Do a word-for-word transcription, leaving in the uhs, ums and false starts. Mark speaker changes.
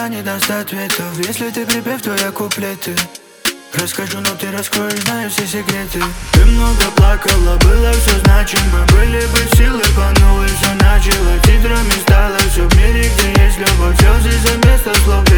Speaker 1: слова не даст ответов. Если ты припев, то я куплеты. Расскажу, но ты раскроешь, знаю все секреты. Ты много плакала, было все значимо. Были бы силы, по новой все начало. Титрами стало все в мире, где есть любовь. Слезы за место слов.